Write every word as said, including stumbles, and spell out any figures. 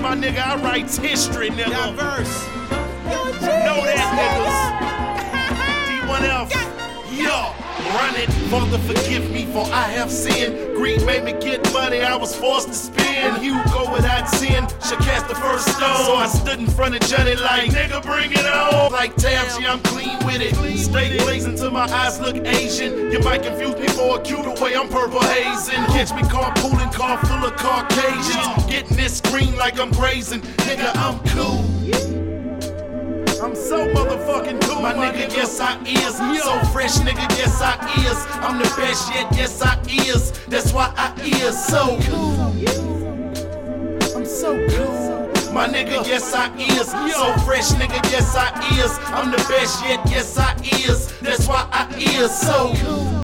my nigga, I write history, nigga. Diverse. Know that, niggas. D one F. Yo, run it, Father, forgive me for I have sinned. Greed made me get money, I was forced to spend. You go without sin, should cast the first stone. So I stood in front of Johnny like, nigga, bring it on. Like tabs, yeah, I'm clean with it. Stay blazing till my eyes look Asian. You might confuse me for a cute way, I'm purple hazing. Catch me carpooling, car full of Caucasians. Getting this green like I'm grazing. Nigga, I'm cool. I'm so motherfucking cool, my nigga, yes I is. So fresh, nigga, yes I is. I'm the best yet, yes I is. That's why I is so cool. I'm so cool, my nigga, yes I is. So fresh, nigga, yes I is. I'm the best yet, yes I is. That's why I is so cool.